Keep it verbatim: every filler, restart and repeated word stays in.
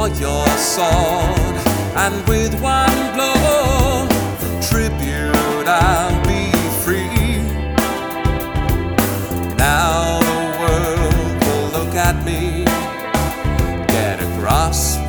your sword, and with one blow, for tribute I'll be free. Now the world will look at me, get a grasp